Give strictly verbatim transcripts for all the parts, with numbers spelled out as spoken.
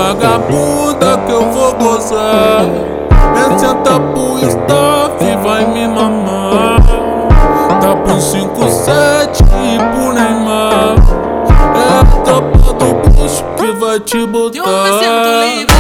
vagabunda que eu vou gozar. Vem senta pro staff, vai me mamar. Tá pro cinco sete e pro Neymar. É a tropa do bucho que vai te botar. Eu me sinto livre.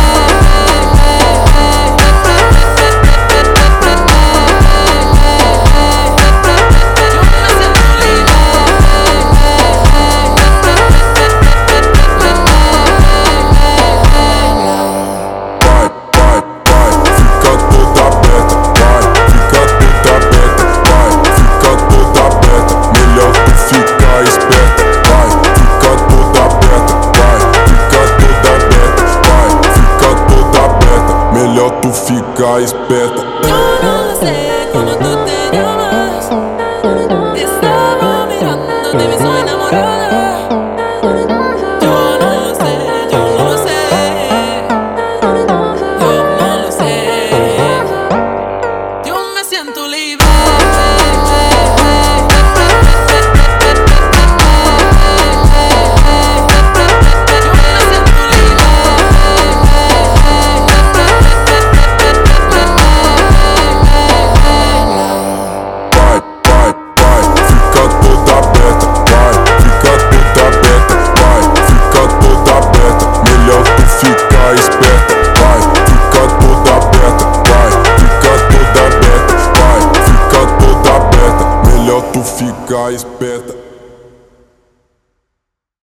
Melhor tu ficar esperta.